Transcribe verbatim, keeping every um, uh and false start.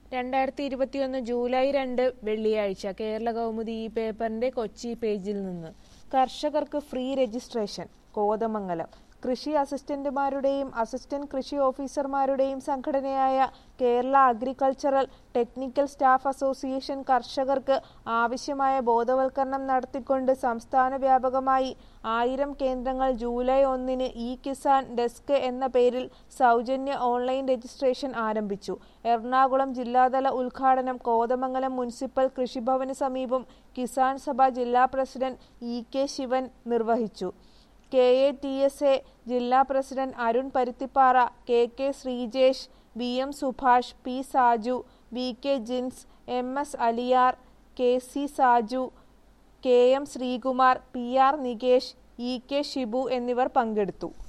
രണ്ടായിരത്തി ഇരുപത്തിയൊന്ന് ജൂലൈ രണ്ട് വെള്ളിയാഴ്ച കേരള കൗമുദി ഈ പേപ്പറിന്റെ കൊച്ചി പേജിൽ നിന്ന് കർഷകർക്ക് ഫ്രീ രജിസ്ട്രേഷൻ. കോതമംഗലം കൃഷി അസിസ്റ്റന്റുമാരുടെയും അസിസ്റ്റന്റ് കൃഷി ഓഫീസർമാരുടെയും സംഘടനയായ Kerala agricultural technical staff association കർഷകർക്ക് ആവശ്യമായ ബോധവൽക്കരണം നടത്തിക്കൊണ്ട് സംസ്ഥാന വ്യാപകമായി ആയിരം കേന്ദ്രങ്ങൾ ജൂലൈ ഒന്നിന് ഇ കിസാൻ ഡെസ്ക് എന്ന പേരിൽ സൗജന്യ ഓൺലൈൻ രജിസ്ട്രേഷൻ ആരംഭിച്ചു. എറണാകുളം ജില്ലാതല ഉദ്ഘാടനം കോതമംഗലം മുനിസിപ്പൽ കൃഷിഭവന് സമീപം കിസാൻ സഭ ജില്ലാ പ്രസിഡന്റ് ഇ കെ ശിവൻ നിർവഹിച്ചു. K A T S A ജില്ലാ president Arun Paruthippara, K K Sreejesh, V M Subhash, P Saju, V K Jins, M S Aliyar, K C Saju, K M Sreekumar, P R Nikesh, E K Shibu എന്നിവർ പങ്കെടുത്തു.